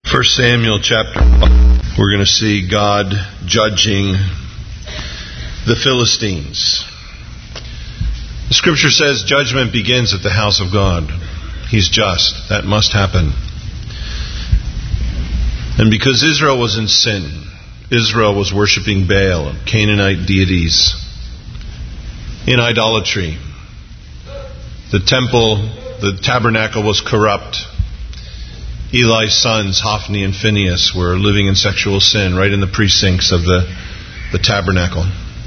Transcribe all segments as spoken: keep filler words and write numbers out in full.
First Samuel chapter one, we're going to see God judging the Philistines. The scripture says judgment begins at the house of God. He's just. That must happen. And because Israel was in sin, Israel was worshiping Baal, Canaanite deities, in idolatry. The temple, the tabernacle was corrupt. Eli's sons, Hophni and Phinehas, were living in sexual sin right in the precincts of the, the tabernacle.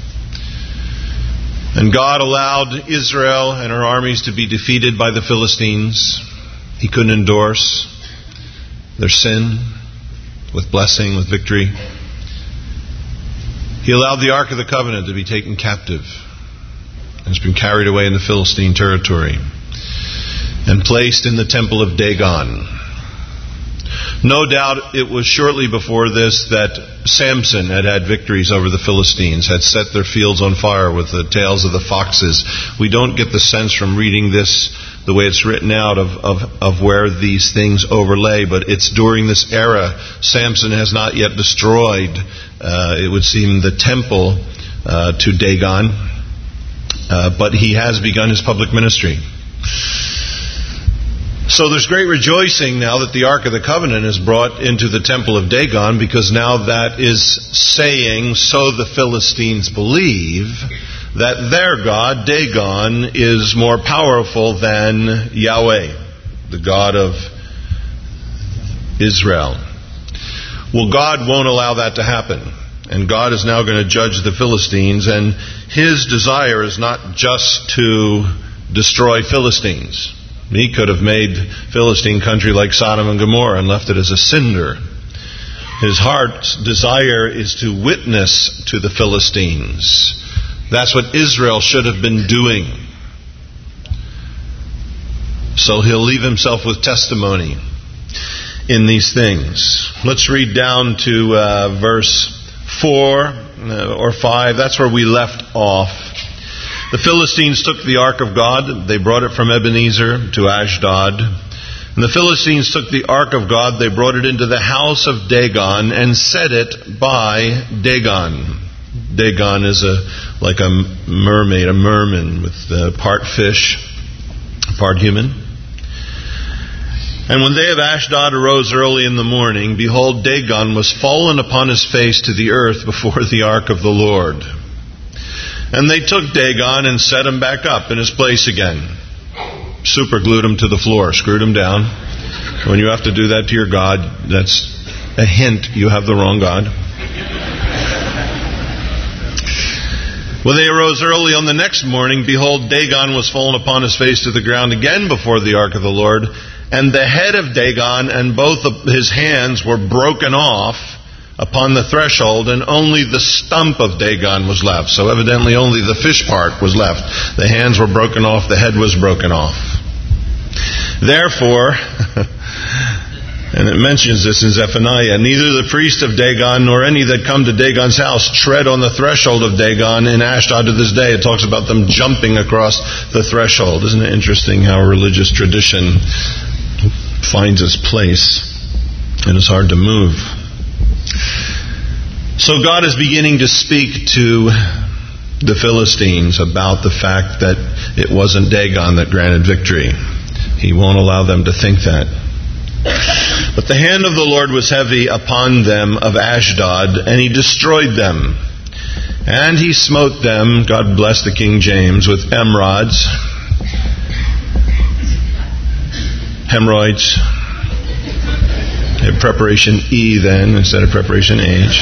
And God allowed Israel and her armies to be defeated by the Philistines. He couldn't endorse their sin with blessing, with victory. He allowed the Ark of the Covenant to be taken captive. And it's been carried away in the Philistine territory and placed in the temple of Dagon. No doubt it was shortly before this that Samson had had victories over the Philistines, had set their fields on fire with the tails of the foxes. We don't get the sense from reading this, the way it's written out, of, of, of where these things overlay, but it's during this era. Samson has not yet destroyed, uh, it would seem, the temple uh, to Dagon, uh, but he has begun his public ministry. So there's great rejoicing now that the Ark of the Covenant is brought into the temple of Dagon, because now that is saying, so the Philistines believe, that their God, Dagon, is more powerful than Yahweh, the God of Israel. Well, God won't allow that to happen. And God is now going to judge the Philistines, and His desire is not just to destroy Philistines. He could have made Philistine country like Sodom and Gomorrah and left it as a cinder. His heart's desire is to witness to the Philistines. That's what Israel should have been doing. So He'll leave Himself with testimony in these things. Let's read down to uh, verse four uh, or five. That's where we left off. The Philistines took the ark of God. They brought it from Ebenezer to Ashdod. And the Philistines took the ark of God. They brought it into the house of Dagon and set it by Dagon. Dagon is a like a mermaid, a merman with uh, part fish, part human. And when they of Ashdod arose early in the morning, behold, Dagon was fallen upon his face to the earth before the ark of the Lord. And they took Dagon and set him back up in his place again. Super glued him to the floor, screwed him down. When you have to do that to your God, that's a hint you have the wrong God. When they arose early on the next morning, behold, Dagon was fallen upon his face to the ground again before the ark of the Lord. And the head of Dagon and both of his hands were broken off upon the threshold, and only the stump of Dagon was left. So evidently only the fish part was left. The hands were broken off, the head was broken off. Therefore, and it mentions this in Zephaniah, neither the priest of Dagon nor any that come to Dagon's house tread on the threshold of Dagon in Ashdod to this day. It talks about them jumping across the threshold. Isn't it interesting how religious tradition finds its place and it's hard to move? So God is beginning to speak to the Philistines about the fact that it wasn't Dagon that granted victory. He won't allow them to think that. But the hand of the Lord was heavy upon them of Ashdod, and He destroyed them. And He smote them, God bless the King James, with emerods, hemorrhoids. Preparation E then, instead of preparation H.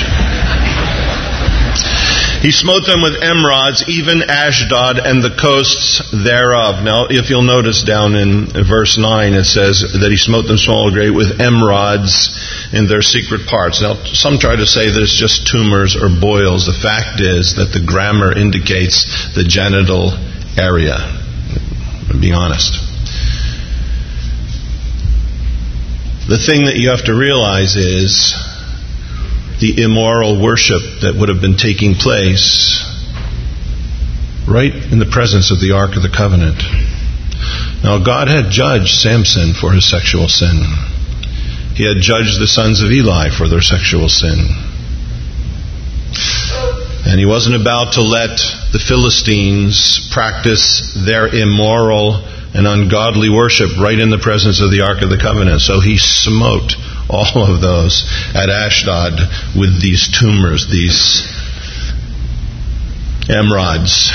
He smote them with emerods, even Ashdod and the coasts thereof. Now, if you'll notice down in verse nine, it says that He smote them small and great with emerods in their secret parts. Now, some try to say that it's just tumors or boils. The fact is that the grammar indicates the genital area. To be honest. The thing that you have to realize is the immoral worship that would have been taking place right in the presence of the Ark of the Covenant. Now, God had judged Samson for his sexual sin. He had judged the sons of Eli for their sexual sin. And he wasn't about to let the Philistines practice their immoral and ungodly worship right in the presence of the Ark of the Covenant. So he smote all of those at Ashdod with these tumors, these emerods.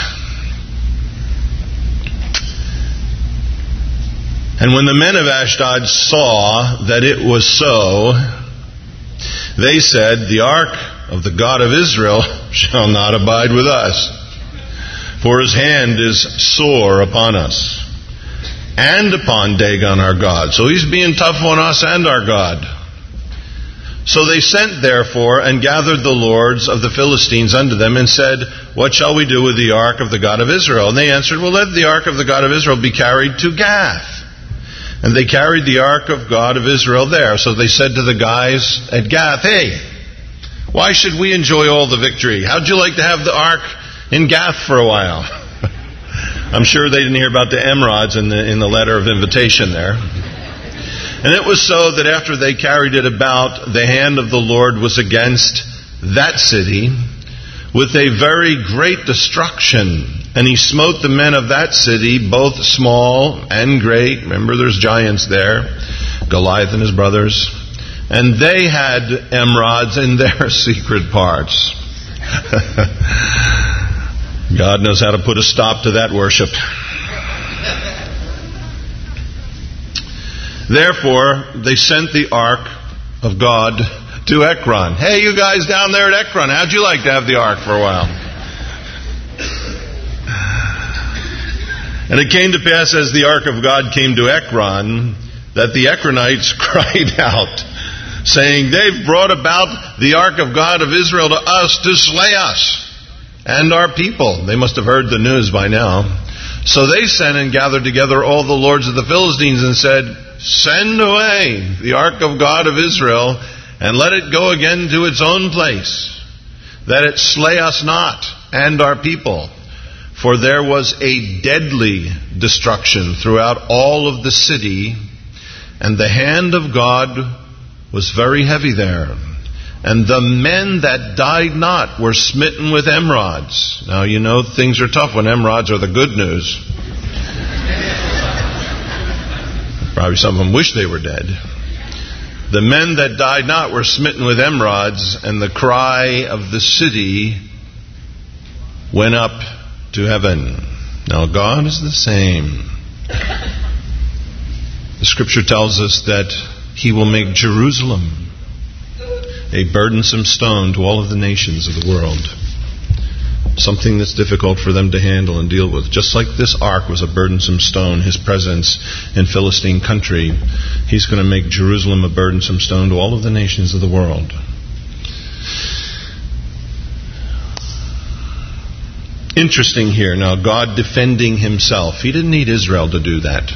And when the men of Ashdod saw that it was so, they said, the ark of the God of Israel shall not abide with us, for his hand is sore upon us, and upon Dagon our God. So he's being tough on us and our God. So they sent therefore and gathered the lords of the Philistines unto them and said, what shall we do with the ark of the God of Israel? And they answered, well, let the ark of the God of Israel be carried to Gath. And they carried the ark of God of Israel there. So they said to the guys at Gath, hey, why should we enjoy all the victory? How'd you like to have the ark in Gath for a while? I'm sure they didn't hear about the emerods in the, in the letter of invitation there. And it was so that after they carried it about, the hand of the Lord was against that city with a very great destruction. And he smote the men of that city, both small and great. Remember, there's giants there, Goliath and his brothers. And they had emerods in their secret parts. God knows how to put a stop to that worship. Therefore, they sent the ark of God to Ekron. Hey, you guys down there at Ekron, how'd you like to have the ark for a while? And it came to pass as the ark of God came to Ekron, that the Ekronites cried out, saying, they've brought about the ark of God of Israel to us to slay us and our people. They must have heard the news by now. So they sent and gathered together all the lords of the Philistines and said, send away the ark of God of Israel and let it go again to its own place, that it slay us not and our people. For there was a deadly destruction throughout all of the city, and the hand of God was very heavy there. And the men that died not were smitten with emerods. Now, you know, things are tough when emerods are the good news. Probably some of them wish they were dead. The men that died not were smitten with emerods, and the cry of the city went up to heaven. Now God is the same. The scripture tells us that he will make Jerusalem a burdensome stone to all of the nations of the world. Something that's difficult for them to handle and deal with. Just like this ark was a burdensome stone, his presence in Philistine country, he's going to make Jerusalem a burdensome stone to all of the nations of the world. Interesting here. Now, God defending himself. He didn't need Israel to do that.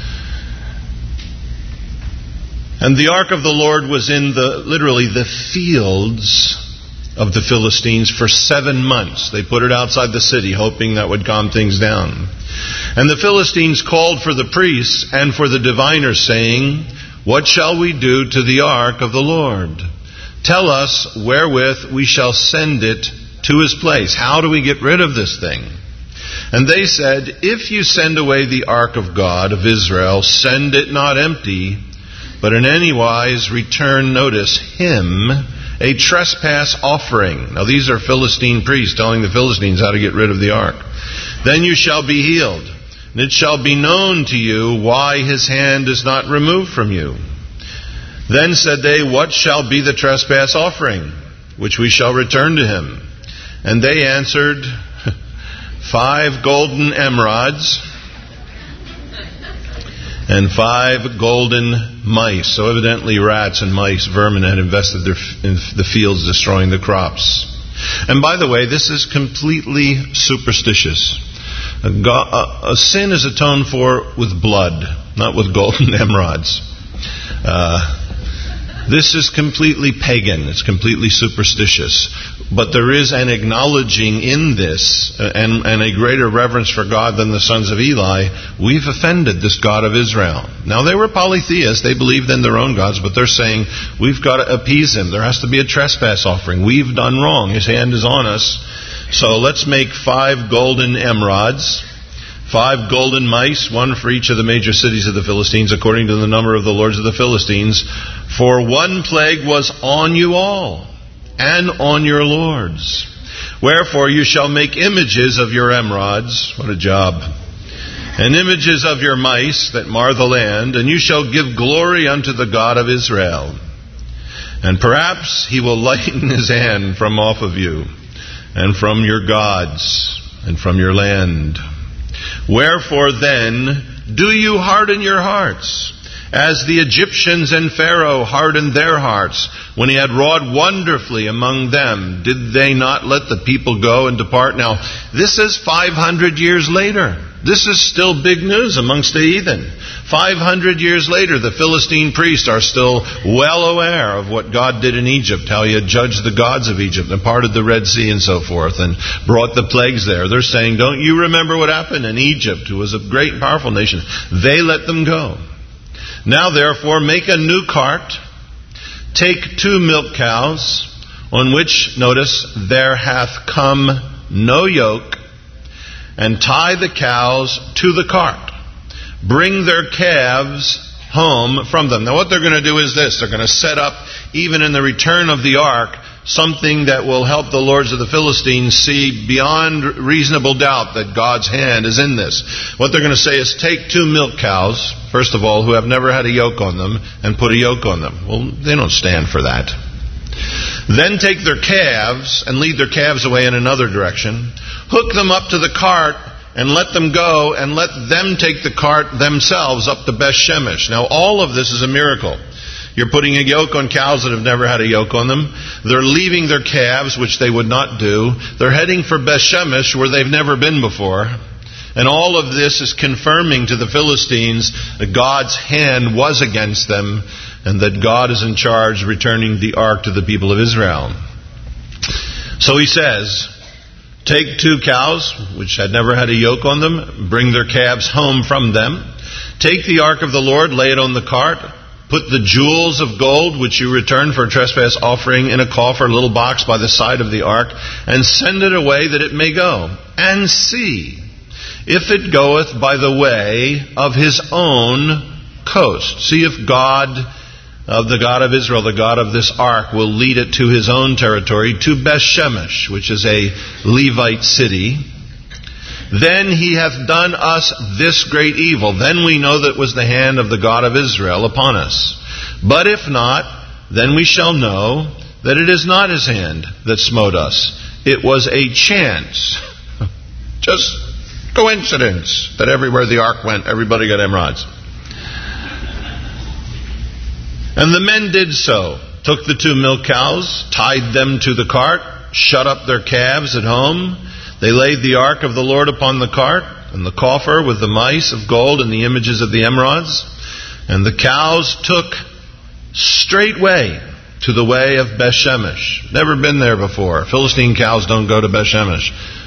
And the ark of the Lord was in the, literally, the fields of the Philistines for seven months. They put it outside the city, hoping that would calm things down. And the Philistines called for the priests and for the diviners, saying, what shall we do to the ark of the Lord? Tell us wherewith we shall send it to his place. How do we get rid of this thing? And they said, if you send away the ark of God of Israel, send it not empty, but in any wise return, notice, him a trespass offering. Now these are Philistine priests telling the Philistines how to get rid of the ark. Then you shall be healed, and it shall be known to you why his hand is not removed from you. Then said they, what shall be the trespass offering, which we shall return to him? And they answered, five golden emerods and five golden mice. So evidently rats and mice, vermin, had invested their, in the fields, destroying the crops. And by the way, this is completely superstitious. A, go- a, a sin is atoned for with blood, not with golden emerods. Uh, This is completely pagan. It's completely superstitious. But there is an acknowledging in this uh, and, and a greater reverence for God than the sons of Eli. We've offended this God of Israel. Now, they were polytheists. They believed in their own gods, but they're saying, we've got to appease him. There has to be a trespass offering. We've done wrong. His hand is on us. So let's make five golden emerods. Five golden mice, one for each of the major cities of the Philistines, according to the number of the lords of the Philistines. For one plague was on you all, and on your lords. Wherefore you shall make images of your emerods. What a job. And images of your mice that mar the land, and you shall give glory unto the God of Israel. And perhaps he will lighten his hand from off of you, and from your gods, and from your land. Wherefore then do you harden your hearts, as the Egyptians and Pharaoh hardened their hearts, when he had wrought wonderfully among them? Did they not let the people go and depart? Now, this is five hundred years later. This is still big news amongst the heathen. five hundred years later, the Philistine priests are still well aware of what God did in Egypt, how he had judged the gods of Egypt and parted the Red Sea and so forth and brought the plagues there. They're saying, don't you remember what happened in Egypt, who was a great and powerful nation? They let them go. Now, therefore, make a new cart. Take two milk cows, on which, notice, there hath come no yoke, and tie the cows to the cart. Bring their calves home from them. Now what they're going to do is this. They're going to set up, even in the return of the ark, something that will help the lords of the Philistines see beyond reasonable doubt that God's hand is in this. What they're going to say is take two milk cows, first of all, who have never had a yoke on them, and put a yoke on them. Well, they don't stand for that. Then take their calves and lead their calves away in another direction. Hook them up to the cart and let them go, and let them take the cart themselves up to Beth Shemesh. Now, all of this is a miracle. You're putting a yoke on cows that have never had a yoke on them. They're leaving their calves, which they would not do. They're heading for Beth Shemesh, where they've never been before. And all of this is confirming to the Philistines that God's hand was against them, and that God is in charge, returning the ark to the people of Israel. So he says, take two cows, which had never had a yoke on them, bring their calves home from them. Take the ark of the Lord, lay it on the cart. Put the jewels of gold, which you return for a trespass offering, in a coffer, a little box by the side of the ark, and send it away that it may go. And see if it goeth by the way of his own coast. See if God, of the God of Israel, the God of this ark, will lead it to his own territory, to Beth Shemesh, which is a Levite city. Then he hath done us this great evil. Then we know that it was the hand of the God of Israel upon us. But if not, then we shall know that it is not his hand that smote us. It was a chance. Just coincidence that everywhere the ark went, everybody got emerods. And the men did so. Took the two milk cows, tied them to the cart, shut up their calves at home. They laid the ark of the Lord upon the cart, and the coffer with the mice of gold and the images of the emerods. And the cows took straightway to the way of Beth Shemesh. Never been there before. Philistine cows don't go to Beth Shemesh.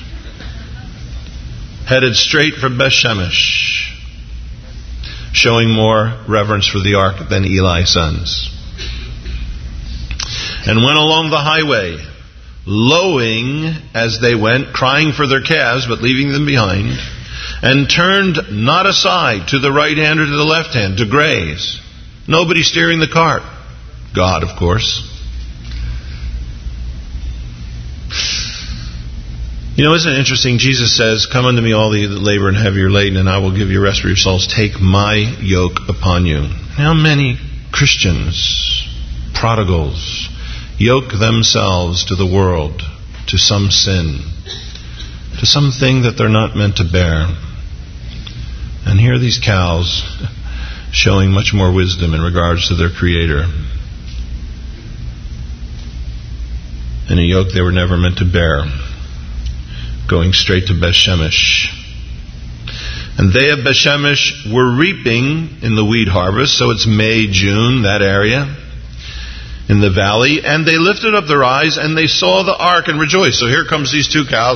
Headed straight for Beth Shemesh, showing more reverence for the ark than Eli's sons. And went along the highway, lowing as they went, crying for their calves, but leaving them behind, and turned not aside to the right hand or to the left hand to graze. Nobody steering the cart. God, of course. You know, isn't it interesting? Jesus says, come unto me all ye that labor and heavy are laden, and I will give you rest for your souls. Take my yoke upon you. How many Christians, prodigals, yoke themselves to the world, to some sin, to something that they're not meant to bear. And here are these cows showing much more wisdom in regards to their Creator, and a yoke they were never meant to bear, going straight to Beth Shemesh. And they of Beth Shemesh were reaping in the wheat harvest, so it's May, June, that area. in the valley, and they lifted up their eyes, and they saw the ark and rejoiced. So here comes these two cows.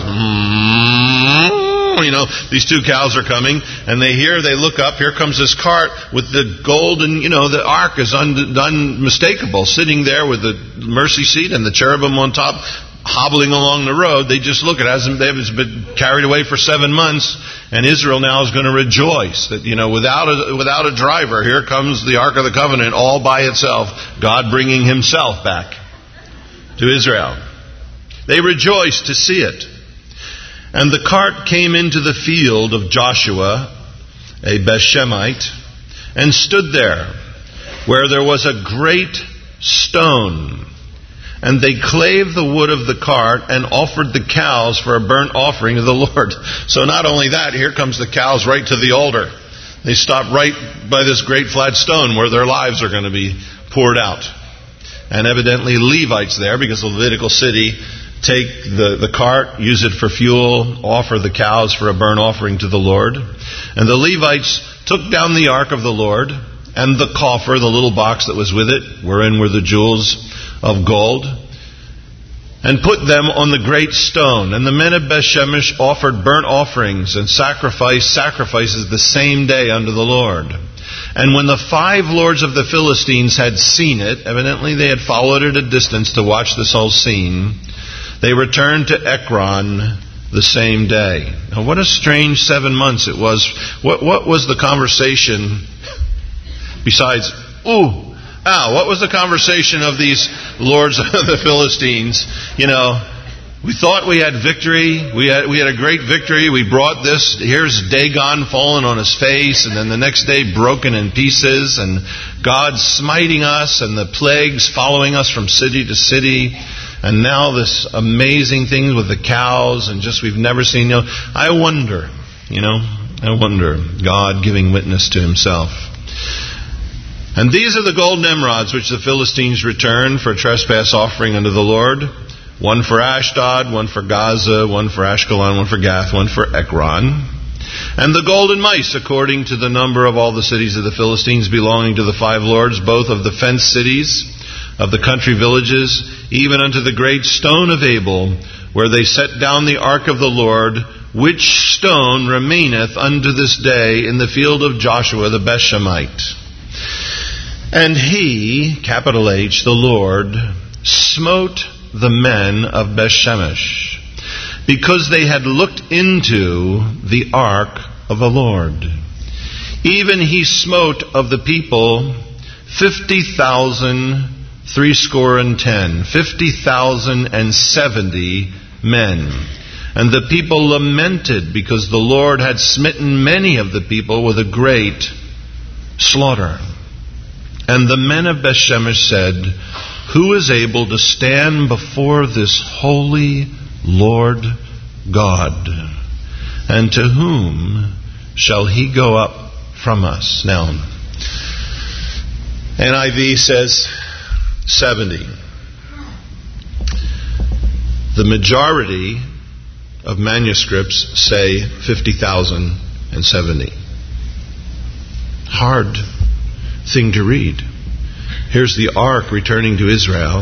You know, these two cows are coming, and they hear, they look up, here comes this cart with the golden, you know, the ark is un, unmistakable, sitting there with the mercy seat and the cherubim on top, hobbling along the road. They just look, it hasn't, it's been carried away for seven months, and Israel now is going to rejoice that, you know, without a, without a driver, here comes the Ark of the Covenant all by itself, God bringing Himself back to Israel. They rejoiced to see it. And the cart came into the field of Joshua, a Bethshemite, and stood there, where there was a great stone. And they clave the wood of the cart and offered the cows for a burnt offering to the Lord. So not only that, here comes the cows right to the altar. They stop right by this great flat stone where their lives are going to be poured out. And evidently Levites there, because the Levitical city, take the, the cart, use it for fuel, offer the cows for a burnt offering to the Lord. And the Levites took down the ark of the Lord and the coffer, the little box that was with it, wherein were the jewels of gold, and put them on the great stone. And the men of Bethshemesh offered burnt offerings and sacrificed sacrifices the same day unto the Lord. And when the five lords of the Philistines had seen it, evidently they had followed it a distance to watch this whole scene, they returned to Ekron the same day. Now, what a strange seven months it was. What, what was the conversation besides, ooh, ah, what was the conversation of these lords of the Philistines? You know, we thought we had victory. We had we had a great victory. We brought this. Here's Dagon fallen on his face, and then the next day broken in pieces, and God smiting us, and the plagues following us from city to city. And now this amazing thing with the cows, and just we've never seen. You know, I wonder, you know, I wonder, God giving witness to Himself. And these are the golden emerods which the Philistines returned for a trespass offering unto the Lord. One for Ashdod, one for Gaza, one for Ashkelon, one for Gath, one for Ekron. And the golden mice, according to the number of all the cities of the Philistines belonging to the five lords, both of the fenced cities, of the country villages, even unto the great stone of Abel, where they set down the ark of the Lord, which stone remaineth unto this day in the field of Joshua the Bethshemite. And He, capital H, the Lord, smote the men of Bethshemesh, because they had looked into the ark of the Lord. Even He smote of the people fifty thousand threescore and ten, fifty thousand and seventy men. And the people lamented, because the Lord had smitten many of the people with a great slaughter. And the men of Bethshemesh said, Who is able to stand before this holy Lord God? And to whom shall He go up from us? Now, N I V says seventy. The majority of manuscripts say fifty thousand and seventy. Hard thing to read. Here's the ark returning to Israel,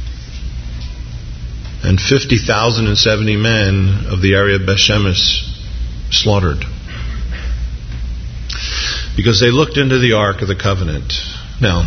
and fifty thousand and seventy men of the area of Bethshemesh slaughtered, because they looked into the ark of the covenant. Now,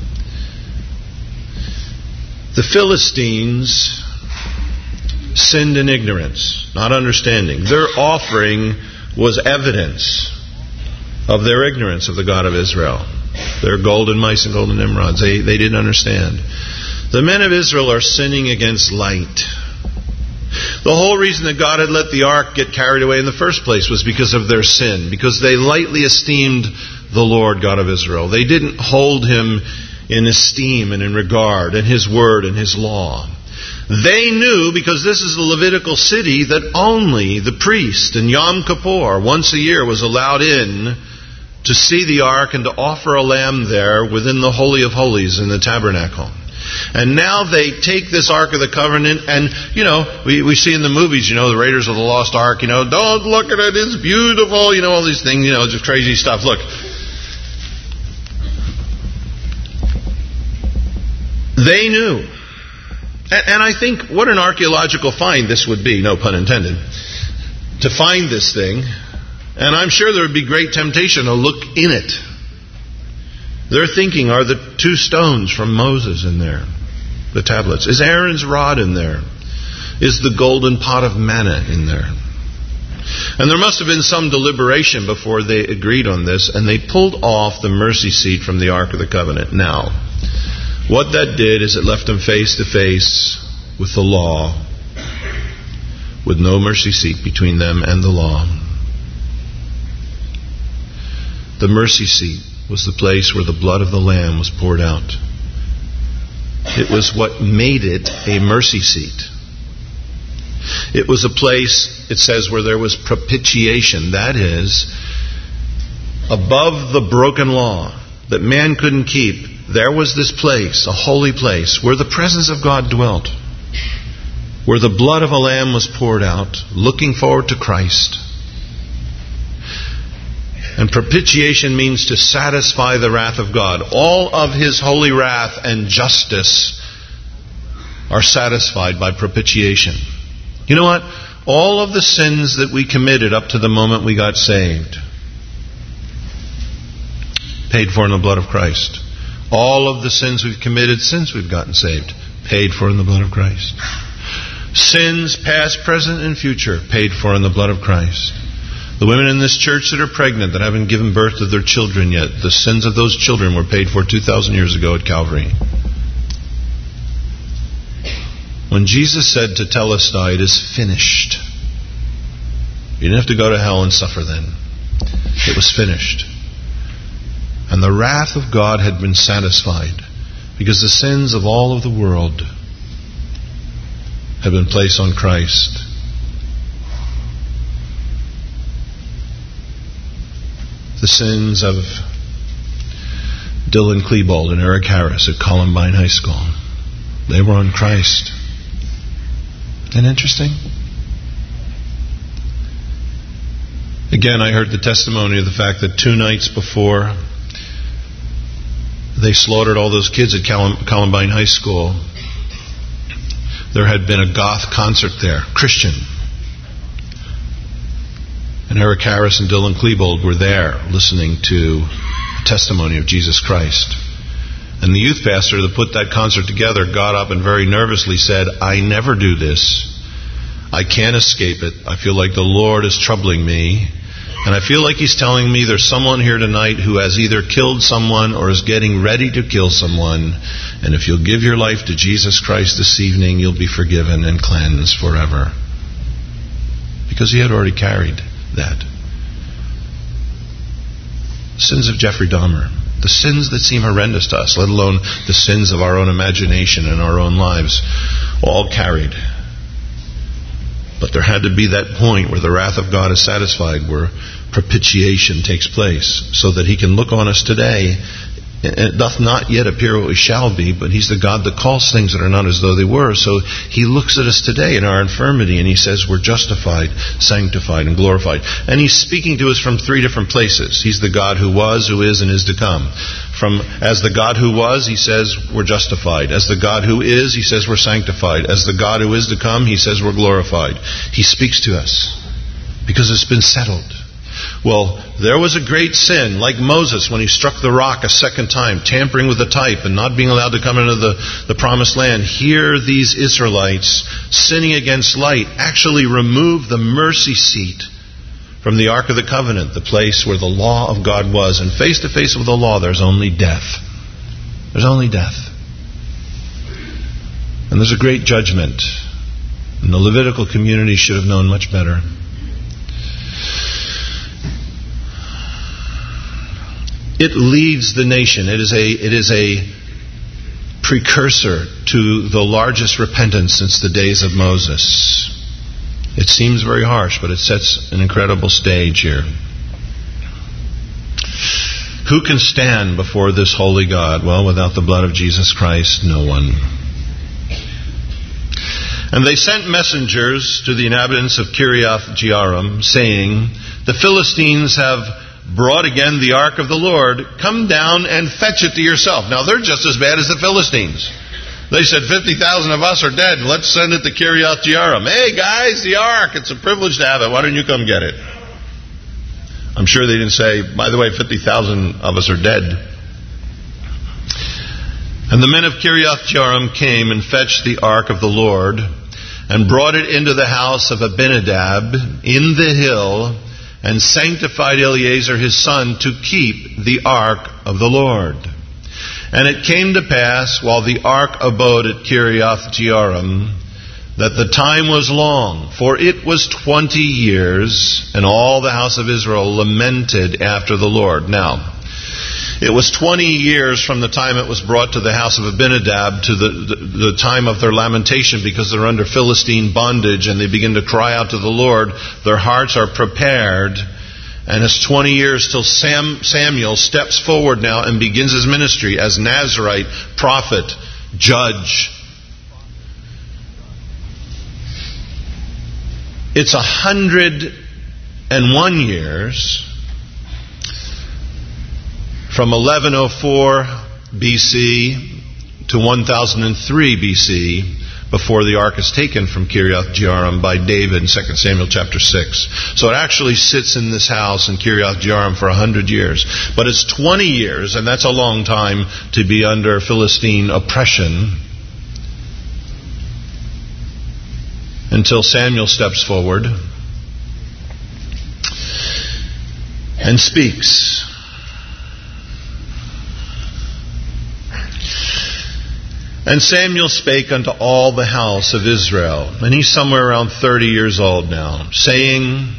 the Philistines sinned in ignorance, not understanding. Their offering was evidence of their ignorance of the God of Israel. Their golden mice and golden emerods. They, they didn't understand. The men of Israel are sinning against light. The whole reason that God had let the ark get carried away in the first place was because of their sin, because they lightly esteemed the Lord God of Israel. They didn't hold Him in esteem and in regard, and His word and His law. They knew, because this is the Levitical city, that only the priest in Yom Kippur once a year was allowed in to see the ark and to offer a lamb there within the Holy of Holies in the tabernacle. And now they take this Ark of the Covenant, and, you know, we, we see in the movies, you know, the Raiders of the Lost Ark, you know, don't look at it, it's beautiful, you know, all these things, you know, just crazy stuff. Look, They knew. And I think what an archaeological find this would be, no pun intended, to find this thing. And I'm sure there would be great temptation to look in it. They're thinking, are the two stones from Moses in there? The tablets. Is Aaron's rod in there? Is the golden pot of manna in there? And there must have been some deliberation before they agreed on this, and they pulled off the mercy seat from the Ark of the Covenant. Now, what that did is it left them face to face with the law, with no mercy seat between them and the law. The mercy seat was the place where the blood of the Lamb was poured out. It was what made it a mercy seat. It was a place, it says, where there was propitiation. That is, above the broken law that man couldn't keep, there was this place, a holy place, where the presence of God dwelt, where the blood of a lamb was poured out, looking forward to Christ. And propitiation means to satisfy the wrath of God. All of His holy wrath and justice are satisfied by propitiation. You know what? All of the sins that we committed up to the moment we got saved, paid for in the blood of Christ. All of the sins we've committed since we've gotten saved, paid for in the blood of Christ. Sins past, present, and future, paid for in the blood of Christ. The women in this church that are pregnant, that haven't given birth to their children yet, the sins of those children were paid for two thousand years ago at Calvary. When Jesus said to Telestai, it is finished, you didn't have to go to hell and suffer then. It was finished. And the wrath of God had been satisfied because the sins of all of the world had been placed on Christ. The sins of Dylan Klebold and Eric Harris at Columbine High School, they were on Christ. Isn't that interesting? Again, I heard the testimony of the fact that two nights before they slaughtered all those kids at Columbine High School, there had been a goth concert there, Christian. And Eric Harris and Dylan Klebold were there listening to the testimony of Jesus Christ. And the youth pastor that put that concert together got up and very nervously said, I never do this. I can't escape it. I feel like the Lord is troubling me. And I feel like He's telling me there's someone here tonight who has either killed someone or is getting ready to kill someone. And if you'll give your life to Jesus Christ this evening, you'll be forgiven and cleansed forever. Because he had already carried that. Sins of Jeffrey Dahmer. The sins that seem horrendous to us, let alone the sins of our own imagination and our own lives, all carried. But there had to be that point where the wrath of God is satisfied, where propitiation takes place, so that He can look on us today. It doth not yet appear what we shall be, but He's the God that calls things that are not as though they were. So He looks at us today in our infirmity, and He says we're justified, sanctified, and glorified. And He's speaking to us from three different places. He's the God who was, who is, and is to come. From as the God who was, He says we're justified. As the God who is, He says we're sanctified. As the God who is to come, He says we're glorified. He speaks to us because it's been settled. Well, there was a great sin, like Moses when he struck the rock a second time, tampering with the type and not being allowed to come into the, the promised land. Here these Israelites, sinning against light, actually removed the mercy seat from the Ark of the Covenant, the place where the law of God was. And face to face with the law, there's only death. There's only death. And there's a great judgment. And the Levitical community should have known much better. It leads the nation. It is a it is a precursor to the largest repentance since the days of Moses. It seems very harsh, but it sets an incredible stage here. Who can stand before this holy God? Well, without the blood of Jesus Christ, no one. And they sent messengers to the inhabitants of Kiriath Jearim, saying, the Philistines have brought again the ark of the Lord. Come down and fetch it to yourself. Now they're just as bad as the Philistines. They said, fifty thousand of us are dead. Let's send it to Kiriath Jearim. Hey, guys, the ark. It's a privilege to have it. Why don't you come get it? I'm sure they didn't say, by the way, fifty thousand of us are dead. And the men of Kiriath Jearim came and fetched the ark of the Lord and brought it into the house of Abinadab in the hill and sanctified Eleazar his son to keep the ark of the Lord. And it came to pass, while the ark abode at Kiriath Jearim, that the time was long, for it was twenty years, and all the house of Israel lamented after the Lord. Now, it was twenty years from the time it was brought to the house of Abinadab to the, the, the time of their lamentation, because they're under Philistine bondage and they begin to cry out to the Lord. Their hearts are prepared. And it's twenty years till Sam, Samuel steps forward now and begins his ministry as Nazirite, prophet, judge. It's a hundred and one years from eleven oh four B C to one thousand three B C before the ark is taken from Kiriath Jearim by David in Second Samuel chapter six. So it actually sits in this house in Kiriath Jearim for a hundred years. But it's twenty years, and that's a long time to be under Philistine oppression, until Samuel steps forward and speaks. And Samuel spake unto all the house of Israel, and he's somewhere around thirty years old now, saying,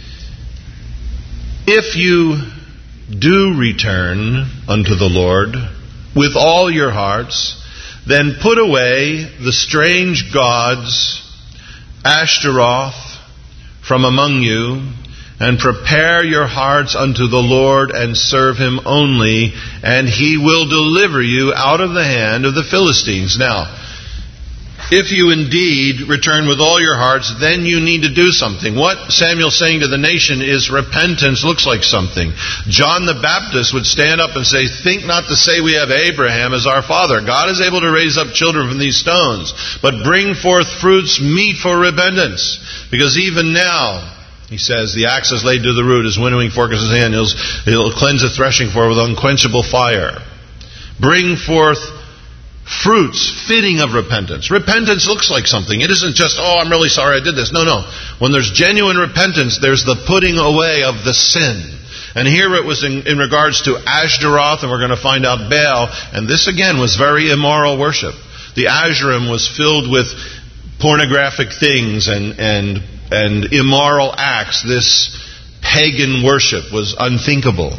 if you do return unto the Lord with all your hearts, then put away the strange gods, Ashtaroth, from among you, and prepare your hearts unto the Lord, and serve Him only, and He will deliver you out of the hand of the Philistines. Now, if you indeed return with all your hearts, then you need to do something. What Samuel's saying to the nation is repentance looks like something. John the Baptist would stand up and say, think not to say we have Abraham as our father. God is able to raise up children from these stones, but bring forth fruits meet for repentance. Because even now, he says, the axe is laid to the root, his winnowing fork is his hand, he'll, he'll cleanse the threshing floor with unquenchable fire. Bring forth fruits fitting of repentance. Repentance looks like something. It isn't just, oh, I'm really sorry I did this. No, no. When there's genuine repentance, there's the putting away of the sin. And here it was in, in regards to Ashtaroth, and we're going to find out Baal. And this again was very immoral worship. The Asherim was filled with pornographic things and and and immoral acts. This pagan worship was unthinkable.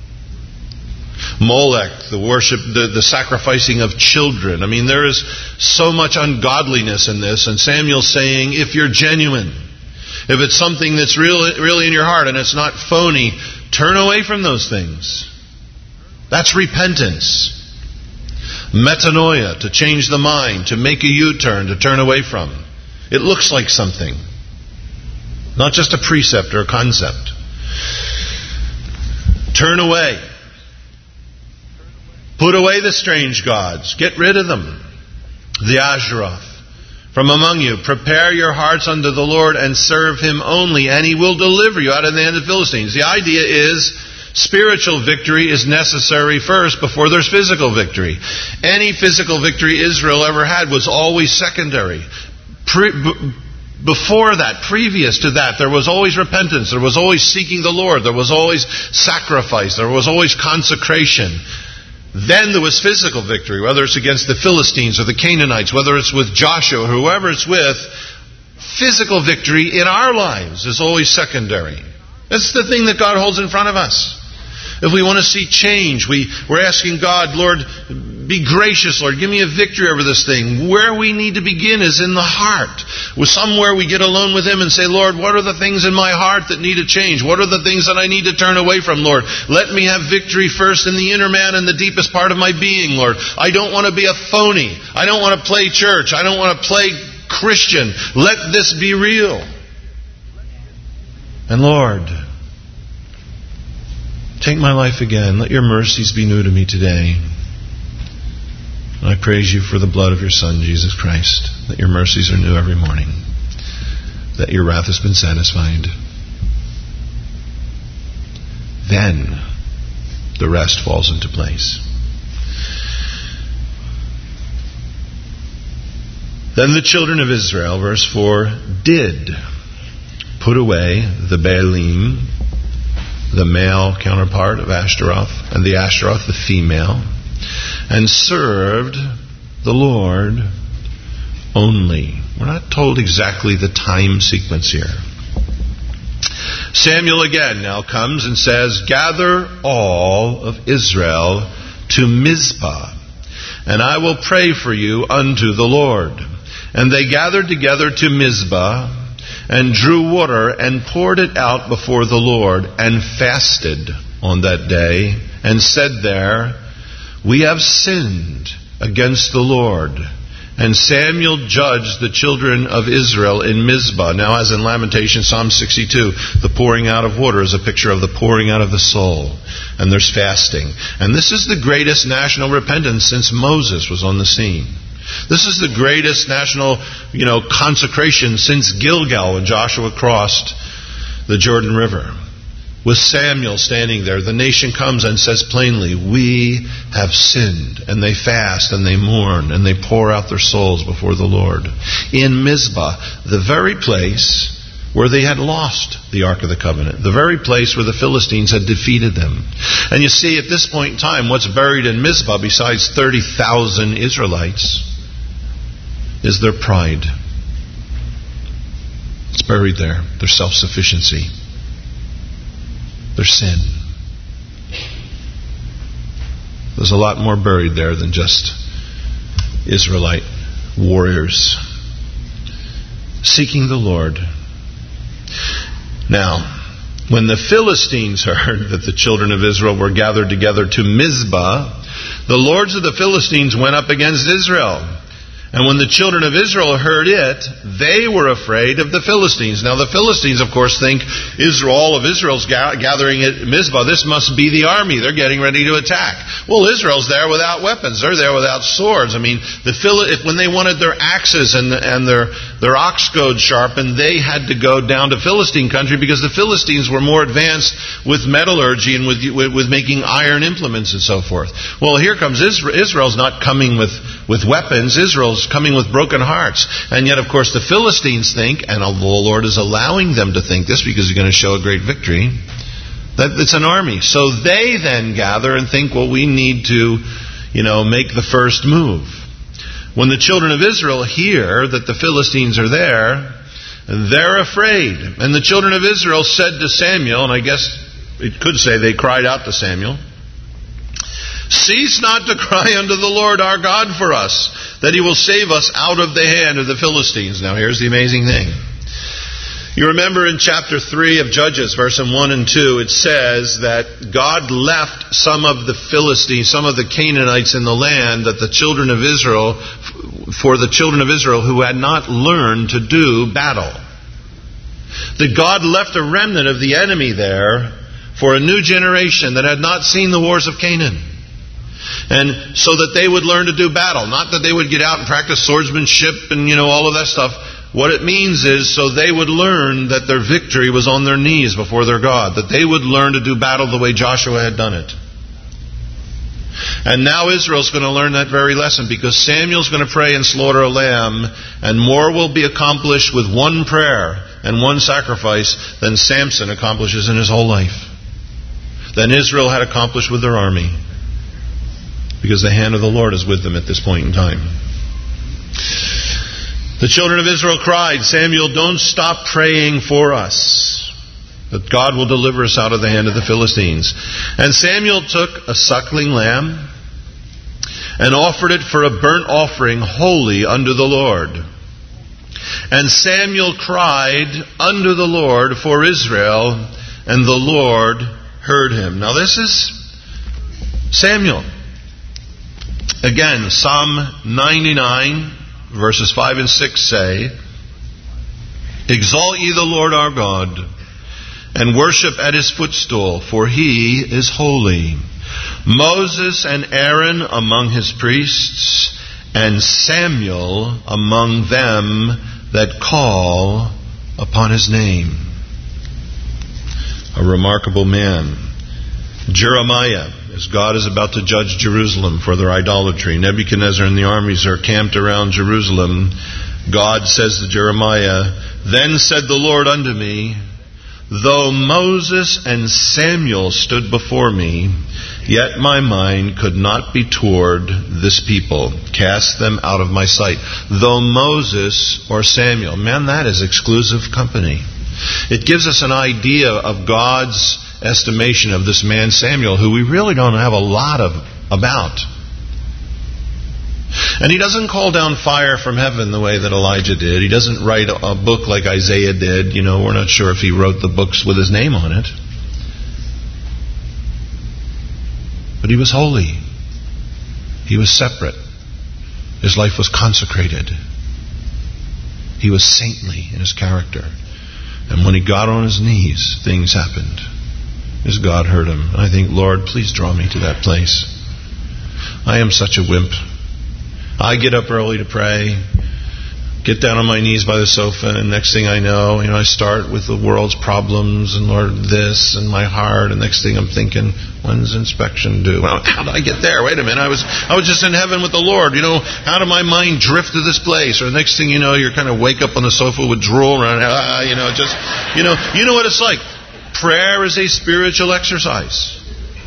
Molech, the worship, the, the sacrificing of children. I mean, there is so much ungodliness in this. And Samuel's saying, if you're genuine, if it's something that's really, really in your heart and it's not phony, turn away from those things. That's repentance. Metanoia, to change the mind, to make a U-turn, to turn away from. It looks like something. Not just a precept or a concept. Turn away. Put away the strange gods. Get rid of them. The Asheroth. From among you, prepare your hearts unto the Lord and serve Him only, and He will deliver you out of the hand of the Philistines. The idea is spiritual victory is necessary first before there's physical victory. Any physical victory Israel ever had was always secondary. Pre- b- before that, previous to that, there was always repentance. There was always seeking the Lord. There was always sacrifice. There was always consecration. Then there was physical victory, whether it's against the Philistines or the Canaanites, whether it's with Joshua, whoever it's with. Physical victory in our lives is always secondary. That's the thing that God holds in front of us. If we want to see change, we, we're asking God, Lord, be gracious, Lord, give me a victory over this thing. Where we need to begin is in the heart. With somewhere we get alone with Him and say, Lord, what are the things in my heart that need to change? What are the things that I need to turn away from, Lord? Let me have victory first in the inner man and the deepest part of my being, Lord. I don't want to be a phony. I don't want to play church. I don't want to play Christian. Let this be real. And Lord, take my life again. Let your mercies be new to me today. And I praise you for the blood of your Son, Jesus Christ, that your mercies are new every morning, that your wrath has been satisfied. Then the rest falls into place. Then the children of Israel, verse four, did put away the Baalim, the male counterpart of Ashtaroth, and the Ashtaroth, the female, and served the Lord only. We're not told exactly the time sequence here. Samuel again now comes and says, gather all of Israel to Mizpah, and I will pray for you unto the Lord. And they gathered together to Mizpah, and drew water, and poured it out before the Lord, and fasted on that day, and said there, we have sinned against the Lord. And Samuel judged the children of Israel in Mizpah. Now, as in Lamentation, Psalm sixty-two, the pouring out of water is a picture of the pouring out of the soul. And there's fasting. And this is the greatest national repentance since Moses was on the scene. This is the greatest national, you know, consecration since Gilgal, when Joshua crossed the Jordan River. With Samuel standing there, the nation comes and says plainly, we have sinned. And they fast and they mourn and they pour out their souls before the Lord. In Mizpah, the very place where they had lost the Ark of the Covenant. The very place where the Philistines had defeated them. And you see, at this point in time, what's buried in Mizpah, besides thirty thousand Israelites, is their pride. It's buried there. Their self-sufficiency. Their sin. There's a lot more buried there than just Israelite warriors seeking the Lord. Now, when the Philistines heard that the children of Israel were gathered together to Mizpah, the lords of the Philistines went up against Israel. And when the children of Israel heard it, they were afraid of the Philistines. Now the Philistines, of course, think Israel, all of Israel's ga- gathering at Mizpah. This must be the army. They're getting ready to attack. Well, Israel's there without weapons. They're there without swords. I mean, the Phil- if when they wanted their axes and, and their, their ox goads sharpened, they had to go down to Philistine country because the Philistines were more advanced with metallurgy and with, with, with making iron implements and so forth. Well, here comes Israel. Israel's not coming with, with weapons. Israel's coming with broken hearts. And yet, of course, the Philistines think, and the Lord is allowing them to think this because He's going to show a great victory, that it's an army. So they then gather and think, well, we need to, you know, make the first move. When the children of Israel hear that the Philistines are there, they're afraid. And the children of Israel said to Samuel, and I guess it could say they cried out to Samuel, cease not to cry unto the Lord our God for us, that He will save us out of the hand of the Philistines. Now here's the amazing thing. You remember in chapter three of Judges, verse one and two, it says that God left some of the Philistines, some of the Canaanites in the land, that the children of Israel, for the children of Israel who had not learned to do battle. That God left a remnant of the enemy there for a new generation that had not seen the wars of Canaan. And so that they would learn to do battle. Not that they would get out and practice swordsmanship and, you know, all of that stuff. What it means is so they would learn that their victory was on their knees before their God. That they would learn to do battle the way Joshua had done it. And now Israel's going to learn that very lesson because Samuel's going to pray and slaughter a lamb, and more will be accomplished with one prayer and one sacrifice than Samson accomplishes in his whole life. Than Israel had accomplished with their army. Because the hand of the Lord is with them at this point in time. The children of Israel cried, Samuel, don't stop praying for us, that God will deliver us out of the hand of the Philistines. And Samuel took a suckling lamb and offered it for a burnt offering holy unto the Lord. And Samuel cried unto the Lord for Israel, and the Lord heard him. Now this is Samuel. Again, Psalm ninety-nine, verses five and six say, exalt ye the Lord our God, and worship at His footstool, for He is holy. Moses and Aaron among his priests, and Samuel among them that call upon his name. A remarkable man. Jeremiah, as God is about to judge Jerusalem for their idolatry. Nebuchadnezzar and the armies are camped around Jerusalem. God says to Jeremiah, "Then said the Lord unto me, though Moses and Samuel stood before me, yet my mind could not be toward this people. Cast them out of my sight." Though Moses or Samuel. Man, that is exclusive company. It gives us an idea of God's estimation of this man Samuel, who we really don't have a lot of about. And he doesn't call down fire from heaven the way that Elijah did. He doesn't write a book like Isaiah did. You know, we're not sure if he wrote the books with his name on it. But he was holy. He was separate. His life was consecrated. He was saintly in his character. And when he got on his knees, things happened. As God heard him. I think, Lord, please draw me to that place. I am such a wimp. I get up early to pray, get down on my knees by the sofa, and next thing I know, you know, I start with the world's problems, and Lord, this, and my heart, and next thing I'm thinking, when's inspection due? Well, how did I get there? Wait a minute, I was I was just in heaven with the Lord. You know, how did my mind drift to this place? Or the next thing you know, you're kind of wake up on the sofa with drool around, ah, you know, just, you know, you know what it's like. Prayer is a spiritual exercise.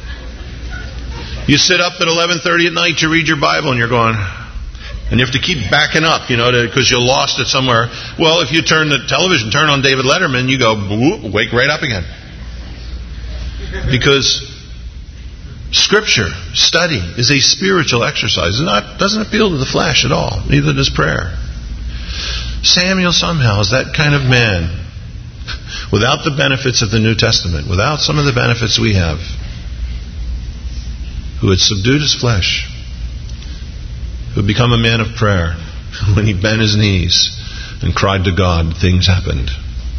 You sit up at eleven thirty at night to read your Bible, and you're going... And you have to keep backing up, you know, because you lost it somewhere. Well, if you turn the television, turn on David Letterman, you go, whoop, wake right up again. Because Scripture, study, is a spiritual exercise. It not, doesn't appeal to the flesh at all. Neither does prayer. Samuel somehow is that kind of man. Without the benefits of the New Testament, without some of the benefits we have, who had subdued his flesh, who had become a man of prayer. When he bent his knees and cried to God, things happened.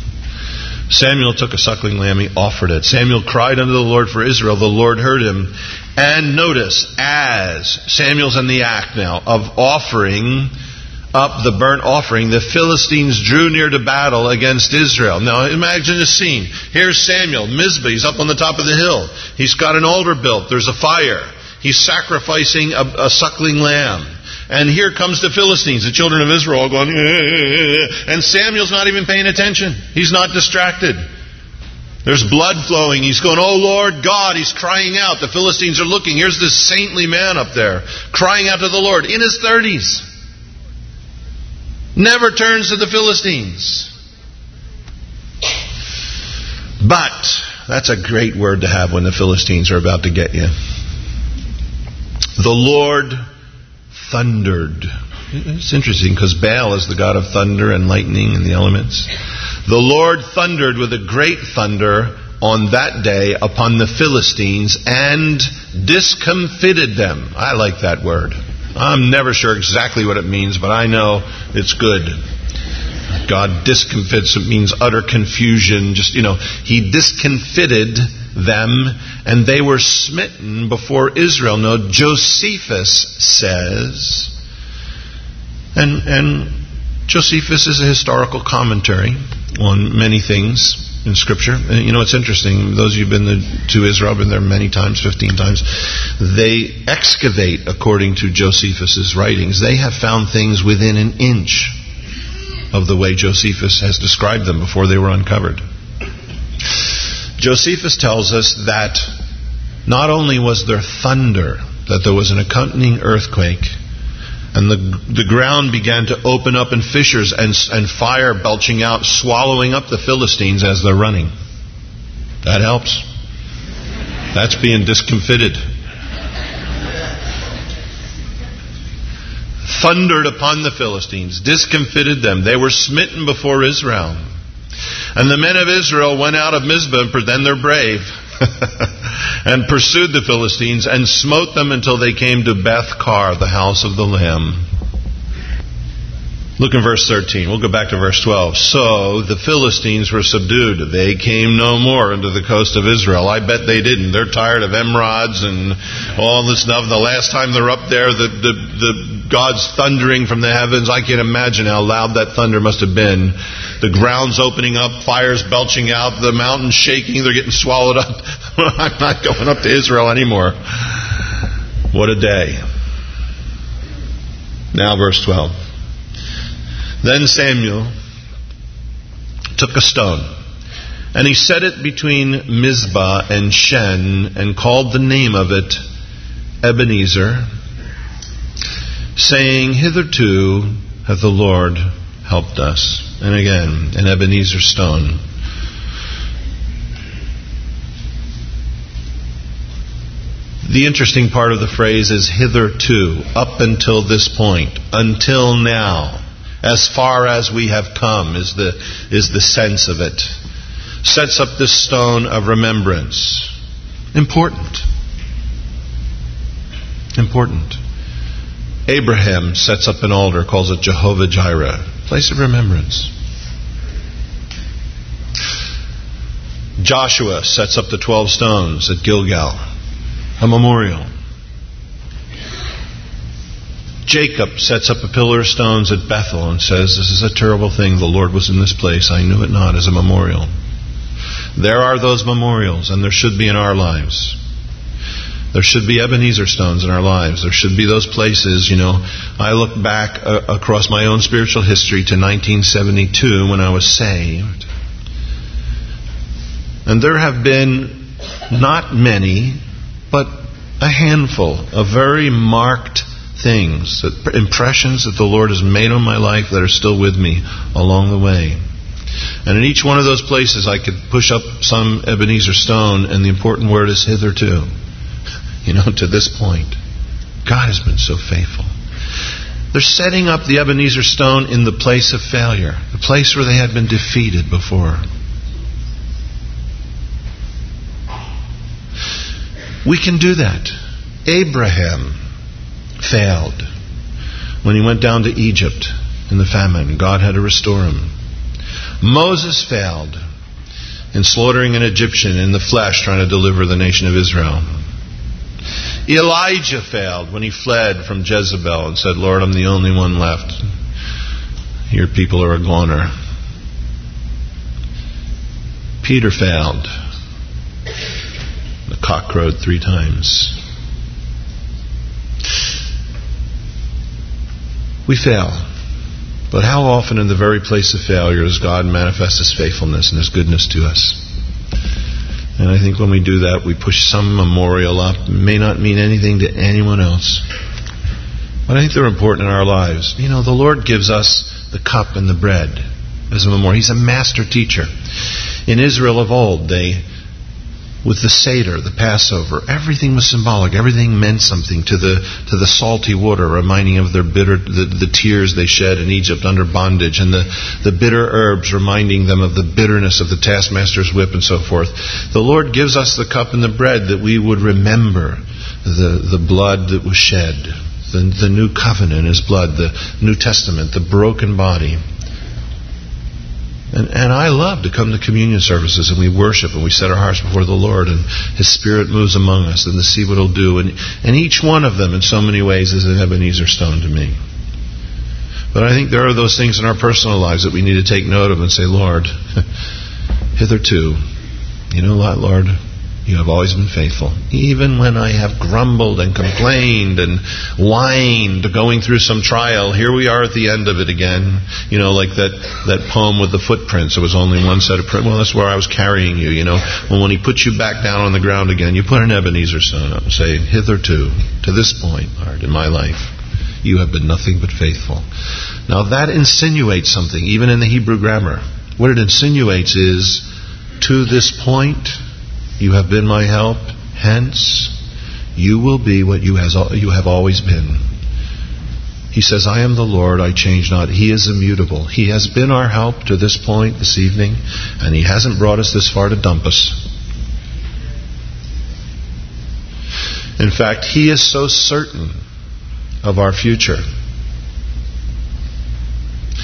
Samuel took a suckling lamb, he offered it. Samuel cried unto the Lord for Israel. The Lord heard him. And notice, as Samuel's in the act now of offering up the burnt offering, the Philistines drew near to battle against Israel. Now imagine the scene. Here's Samuel, Mizpah, he's up on the top of the hill. He's got an altar built, there's a fire. He's sacrificing a, a suckling lamb. And here comes the Philistines, the children of Israel, going, and Samuel's not even paying attention. He's not distracted. There's blood flowing. He's going, oh Lord God, he's crying out. The Philistines are looking. Here's this saintly man up there, crying out to the Lord in his thirties. Never turns to the Philistines. But, that's a great word to have when the Philistines are about to get you. The Lord thundered. It's interesting because Baal is the god of thunder and lightning and the elements. The Lord thundered with a great thunder on that day upon the Philistines and discomfited them. I like that word. I'm never sure exactly what it means, but I know it's good. God discomfits, it means utter confusion. Just, you know, he discomfited them, and they were smitten before Israel. Now, Josephus says, and and Josephus is a historical commentary on many things in Scripture. And, you know, it's interesting. Those of you who've been to Israel, been there many times, fifteen times. They excavate according to Josephus's writings. They have found things within an inch of the way Josephus has described them before they were uncovered. Josephus tells us that not only was there thunder, that there was an accompanying earthquake, and the the ground began to open up in fissures and, and fire belching out, swallowing up the Philistines as they're running. That helps. That's being discomfited. Thundered upon the Philistines, discomfited them. They were smitten before Israel. And the men of Israel went out of Mizpah, and then they're brave, and pursued the Philistines and smote them until they came to Beth Kar, the house of the Lamb. Look in verse thirteen. We'll go back to verse twelve. So the Philistines were subdued. They came no more into the coast of Israel. I bet they didn't. They're tired of emerods and all this stuff. The last time they're up there, the, the, the God's thundering from the heavens. I can't imagine how loud that thunder must have been. The ground's opening up, fires belching out, the mountains shaking, they're getting swallowed up. I'm not going up to Israel anymore. What a day. Now verse twelve. Then Samuel took a stone, and he set it between Mizpah and Shen, and called the name of it Ebenezer, saying, Hitherto hath the Lord helped us. And again, an Ebenezer stone. The interesting part of the phrase is hitherto, up until this point, until now. As far as we have come is the is the sense of it. Sets up this stone of remembrance. Important. Important. Abraham sets up an altar, calls it Jehovah Jireh, place of remembrance. Joshua sets up the twelve stones at Gilgal, a memorial. Jacob sets up a pillar of stones at Bethel and says, this is a terrible thing. The Lord was in this place. I knew it not, as a memorial. There are those memorials, and there should be in our lives. There should be Ebenezer stones in our lives. There should be those places, you know. I look back uh, across my own spiritual history to nineteen seventy-two when I was saved. And there have been not many, but a handful of very marked things, that impressions that the Lord has made on my life that are still with me along the way. And in each one of those places I could push up some Ebenezer stone, and the important word is hitherto. You know, to this point. God has been so faithful. They're setting up the Ebenezer stone in the place of failure, the place where they had been defeated before. We can do that. Abraham failed when he went down to Egypt in the famine. God had to restore him. Moses failed in slaughtering an Egyptian in the flesh, trying to deliver the nation of Israel. Elijah failed when he fled from Jezebel and said, Lord, I'm the only one left. Your people are a goner. Peter failed. The cock crowed three times. We fail. But how often in the very place of failure does God manifest His faithfulness and His goodness to us? And I think when we do that, we push some memorial up. It may not mean anything to anyone else, but I think they're important in our lives. You know, the Lord gives us the cup and the bread as a memorial. He's a master teacher. In Israel of old, they... with the Seder, the Passover, everything was symbolic. Everything meant something to the to the salty water, reminding of their bitter the, the tears they shed in Egypt under bondage, and the, the bitter herbs reminding them of the bitterness of the taskmaster's whip and so forth. The Lord gives us the cup and the bread that we would remember the, the blood that was shed, the, the new covenant, His blood, the New Testament, the broken body. And, and I love to come to communion services, and we worship and we set our hearts before the Lord, and His Spirit moves among us, and to see what He'll do. And, and each one of them in so many ways is an Ebenezer stone to me. But I think there are those things in our personal lives that we need to take note of and say, Lord, hitherto, you know what, Lord? You have always been faithful. Even when I have grumbled and complained and whined going through some trial, here we are at the end of it again. You know, like that, that poem with the footprints. There was only one set of prints. Well, that's where I was carrying you, you know. Well, when He puts you back down on the ground again, you put an Ebenezer stone up and say, hitherto, to this point, Lord, in my life, you have been nothing but faithful. Now that insinuates something, even in the Hebrew grammar. What it insinuates is, to this point, you have been my help, hence you will be what you, has, you have always been. He says, I am the Lord, I change not. He is immutable. He has been our help to this point this evening, and He hasn't brought us this far to dump us. In fact, He is so certain of our future.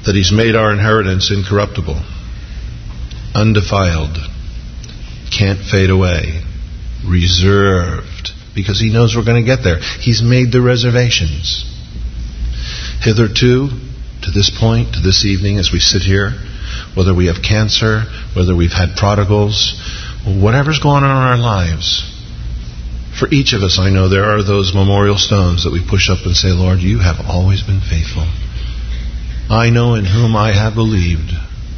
that He's made our inheritance incorruptible, undefiled, can't fade away, reserved, because He knows we're going to get there. He's made the reservations. Hitherto, to this point, to this evening, as we sit here, whether we have cancer, whether we've had prodigals, whatever's going on in our lives, for each of us, I know there are those memorial stones that we push up and say, Lord, You have always been faithful. I know in whom I have believed.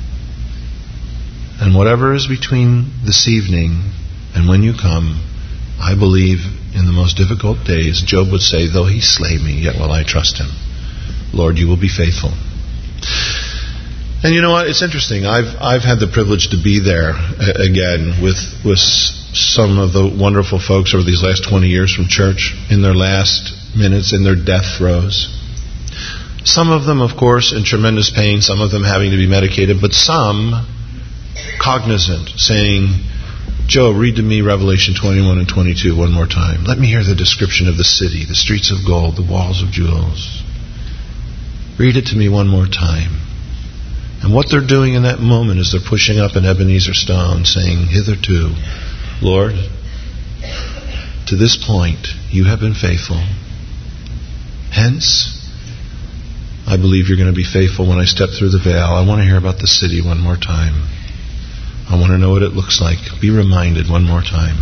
And whatever is between this evening and when You come, I believe in the most difficult days, Job would say, though He slay me, yet will I trust Him. Lord, You will be faithful. And you know what? It's interesting. I've I've had the privilege to be there again with with some of the wonderful folks over these last twenty years from church in their last minutes, in their death throes. Some of them, of course, in tremendous pain, some of them having to be medicated, but some cognizant, saying, Joe, read to me Revelation twenty-one and twenty-two one more time. Let me hear the description of the city, the streets of gold, the walls of jewels. Read it to me one more time. And what they're doing in that moment is they're pushing up an Ebenezer stone, saying, hitherto, Lord, to this point, You have been faithful. Hence, I believe You're going to be faithful when I step through the veil. I want to hear about the city one more time. I want to know what it looks like. Be reminded one more time.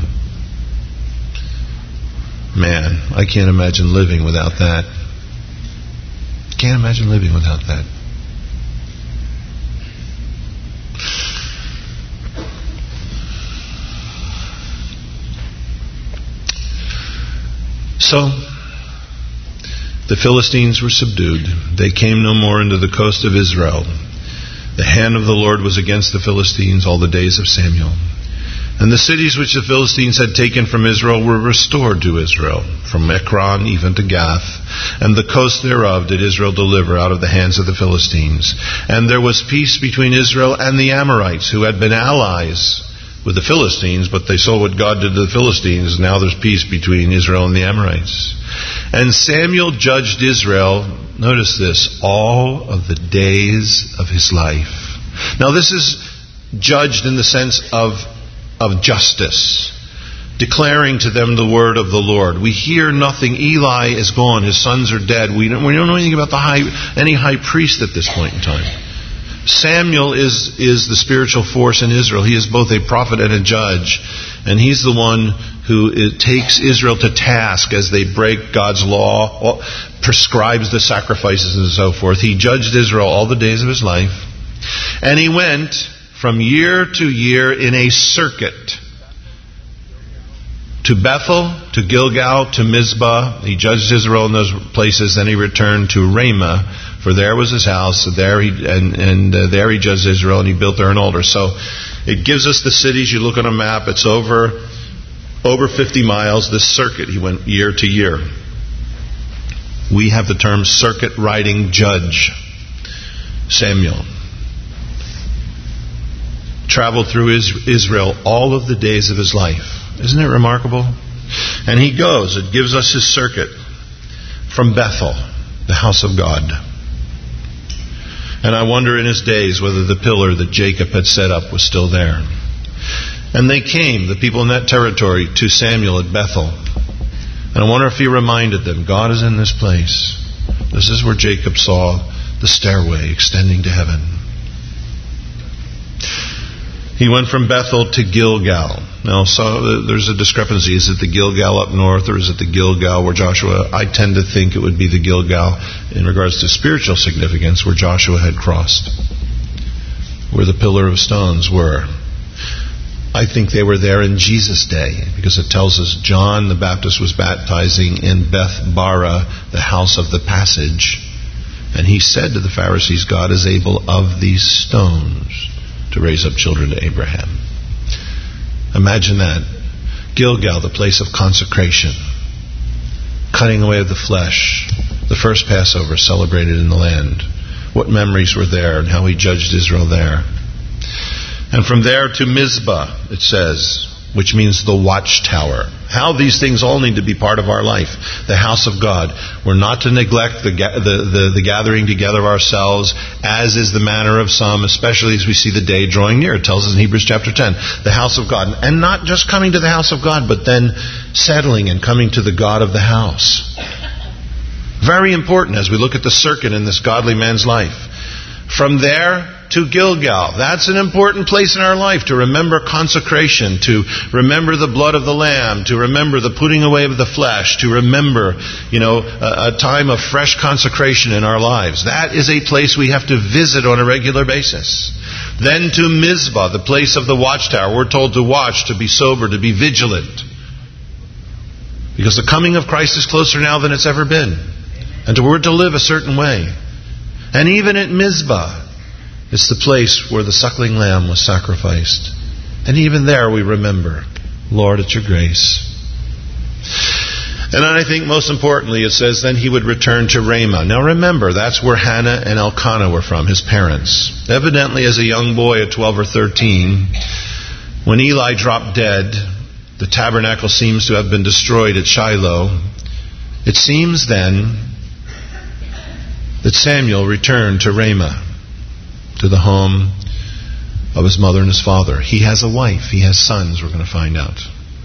Man, I can't imagine living without that. Can't imagine living without that. So, the Philistines were subdued. They came no more into the coast of Israel. The hand of the Lord was against the Philistines all the days of Samuel. And the cities which the Philistines had taken from Israel were restored to Israel, from Ekron even to Gath. And the coast thereof did Israel deliver out of the hands of the Philistines. And there was peace between Israel and the Amorites, who had been allies with the Philistines, but they saw what God did to the Philistines. Now there's peace between Israel and the Amorites. And Samuel judged Israel, notice this, all of the days of his life. Now this is judged in the sense of of justice, declaring to them the word of the Lord. We hear nothing. Eli is gone. His sons are dead. We don't, we don't know anything about the high, any high priest at this point in time. Samuel is, is the spiritual force in Israel. He is both a prophet and a judge. And he's the one who it takes Israel to task as they break God's law, prescribes the sacrifices and so forth. He judged Israel all the days of his life. And he went from year to year in a circuit to Bethel, to Gilgal, to Mizpah. He judged Israel in those places. Then he returned to Ramah, for there was his house. There he and, and uh, there he judged Israel, and he built there an altar. So it gives us the cities. You look on a map; it's over over fifty miles. This circuit, he went year to year. We have the term circuit riding judge. Samuel traveled through Israel all of the days of his life. Isn't it remarkable? And he goes, it gives us his circuit from Bethel, the house of God. And I wonder in his days whether the pillar that Jacob had set up was still there. And they came, the people in that territory, to Samuel at Bethel. And I wonder if he reminded them, God is in this place. This is where Jacob saw the stairway extending to heaven. He went from Bethel to Gilgal. Now, so there's a discrepancy. Is it the Gilgal up north, or is it the Gilgal where Joshua... I tend to think it would be the Gilgal in regards to spiritual significance, where Joshua had crossed, where the pillar of stones were. I think they were there in Jesus' day, because it tells us John the Baptist was baptizing in Beth Bara, the house of the passage. And he said to the Pharisees, God is able of these stones to raise up children to Abraham. Imagine that. Gilgal, the place of consecration. Cutting away of the flesh. The first Passover celebrated in the land. What memories were there and how he judged Israel there. And from there to Mizpah, it says, which means the watchtower. How these things all need to be part of our life. The house of God. We're not to neglect the, the, the, the gathering together of ourselves, as is the manner of some, especially as we see the day drawing near. It tells us in Hebrews chapter ten. The house of God. And not just coming to the house of God, but then settling and coming to the God of the house. Very important as we look at the circuit in this godly man's life. From there to Gilgal. That's an important place in our life, to remember consecration, to remember the blood of the Lamb, to remember the putting away of the flesh, to remember, you know, a, a time of fresh consecration in our lives. That is a place we have to visit on a regular basis. Then to Mizpah, the place of the watchtower. We're told to watch, to be sober, to be vigilant. Because the coming of Christ is closer now than it's ever been. And we're to live a certain way. And even at Mizpah, it's the place where the suckling lamb was sacrificed. And even there we remember, Lord, it's your grace. And then I think most importantly it says, then he would return to Ramah. Now remember, that's where Hannah and Elkanah were from, his parents. Evidently as a young boy at twelve or thirteen, when Eli dropped dead, the tabernacle seems to have been destroyed at Shiloh. It seems then that Samuel returned to Ramah, to the home of his mother and his father. He has a wife. He has sons, we're going to find out.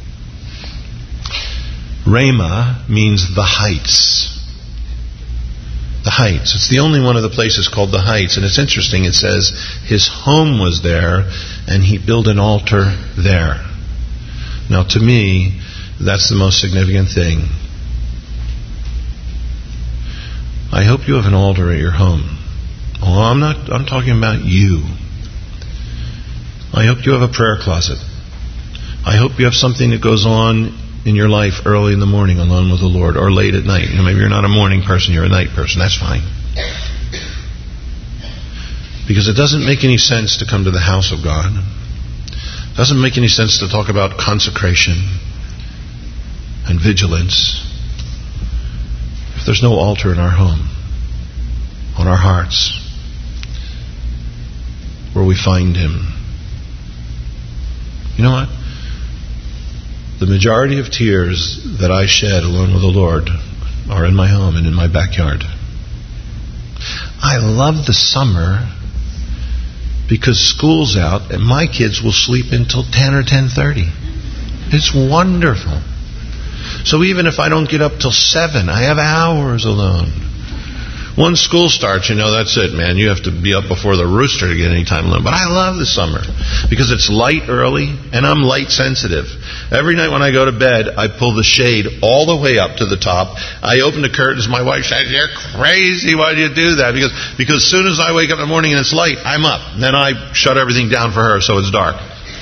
Ramah means the heights. The heights. It's the only one of the places called the heights. And it's interesting. It says his home was there and he built an altar there. Now to me, that's the most significant thing. I hope you have an altar at your home. Oh, I'm not, I'm talking about you. I hope you have a prayer closet. I hope you have something that goes on in your life early in the morning alone with the Lord, or late at night. You know, maybe you're not a morning person, you're a night person. That's fine. Because it doesn't make any sense to come to the house of God. It doesn't make any sense to talk about consecration and vigilance if there's no altar in our home, on our hearts, where we find Him. You know what? The majority of tears that I shed alone with the Lord are in my home and in my backyard. I love the summer because school's out and my kids will sleep until ten or ten thirty. It's wonderful. So even if I don't get up till seven, I have hours alone. Once school starts, you know, that's it, man. You have to be up before the rooster to get any time alone. But I love the summer because it's light early and I'm light sensitive. Every night when I go to bed, I pull the shade all the way up to the top. I open the curtains. My wife says, "You're crazy. Why do you do that?" Because because as soon as I wake up in the morning and it's light, I'm up. Then I shut everything down for her so it's dark.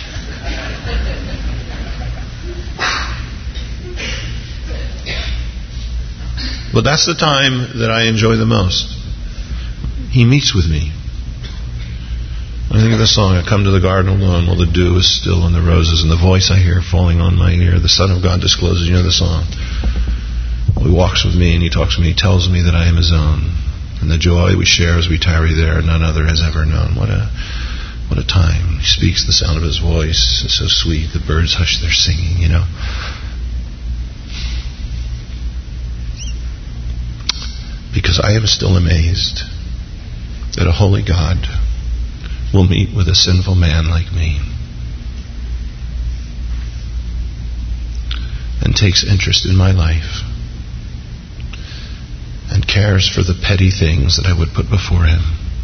But that's the time that I enjoy the most. He meets with me. I think of the song, I come to the garden alone while the dew is still on the roses, and the voice I hear falling on my ear, the Son of God discloses. You know the song. Well, he walks with me and he talks to me. He tells me that I am his own. And the joy we share as we tarry there, none other has ever known. What a what a time. He speaks, the sound of his voice is so sweet. The birds hush their singing, you know. Because I am still amazed that a holy God will meet with a sinful man like me and takes interest in my life and cares for the petty things that I would put before him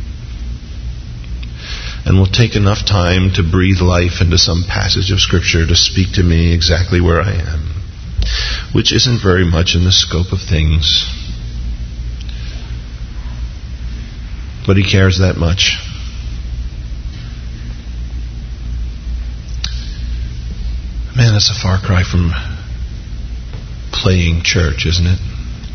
and will take enough time to breathe life into some passage of Scripture to speak to me exactly where I am, which isn't very much in the scope of things. But he cares that much. Man, that's a far cry from playing church, isn't it?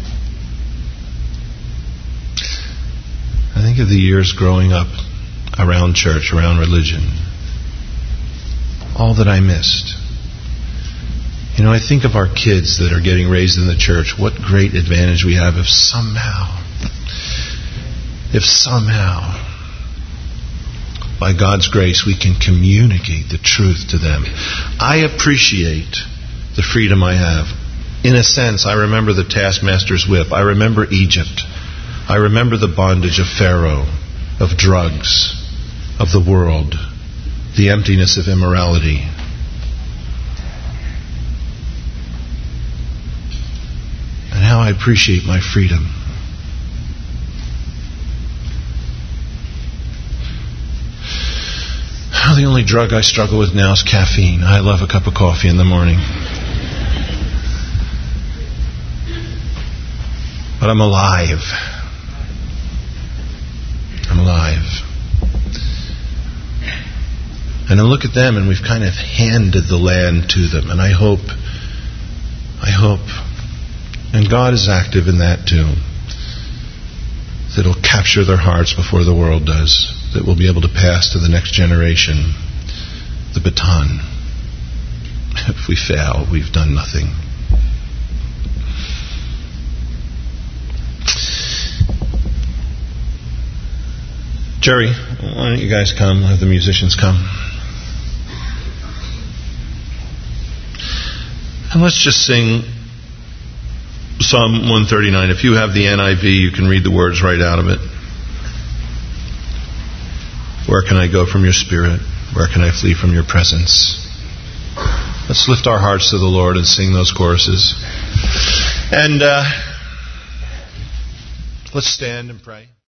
I think of the years growing up around church, around religion. All that I missed. You know, I think of our kids that are getting raised in the church. What great advantage we have if somehow... If somehow by God's grace, we can communicate the truth to them. I appreciate the freedom I have. In a sense, I remember the taskmaster's whip. I remember Egypt. I remember the bondage of Pharaoh, of drugs, of the world, the emptiness of immorality. And how I appreciate my freedom. The only drug I struggle with now is caffeine. I love a cup of coffee in the morning. But I'm alive. I'm alive. And I look at them and we've kind of handed the land to them. And I hope, I hope, and God is active in that too, that it'll capture their hearts before the world does. That we'll be able to pass to the next generation the baton. If we fail, we've done nothing. Jerry, why don't you guys come? Have the musicians come. And let's just sing Psalm one thirty-nine. If you have the N I V, you can read the words right out of it. Where can I go from your spirit? Where can I flee from your presence? Let's lift our hearts to the Lord and sing those choruses. And uh, let's stand and pray.